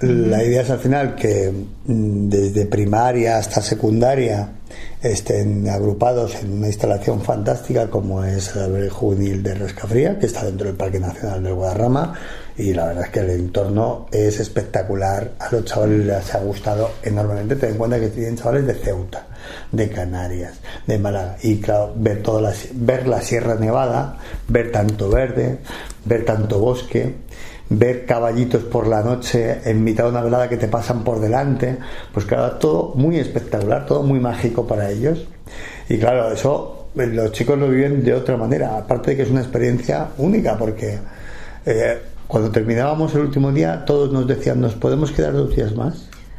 La idea es al final que desde primaria hasta secundaria estén agrupados en una instalación fantástica como es el albergue juvenil de Rescafría, que está dentro del Parque Nacional del Guadarrama, y la verdad es que el entorno es espectacular. A los chavales les ha gustado enormemente. Ten en cuenta que tienen chavales de Ceuta, de Canarias, de Málaga, y claro, ver la Sierra Nevada, ver tanto verde, ver tanto bosque, ver caballitos por la noche en mitad de una velada que te pasan por delante, pues claro, todo muy espectacular, todo muy mágico para ellos. Y claro, eso los chicos lo viven de otra manera, aparte de que es una experiencia única, porque cuando terminábamos el último día todos nos decían, ¿nos podemos quedar 2 días más?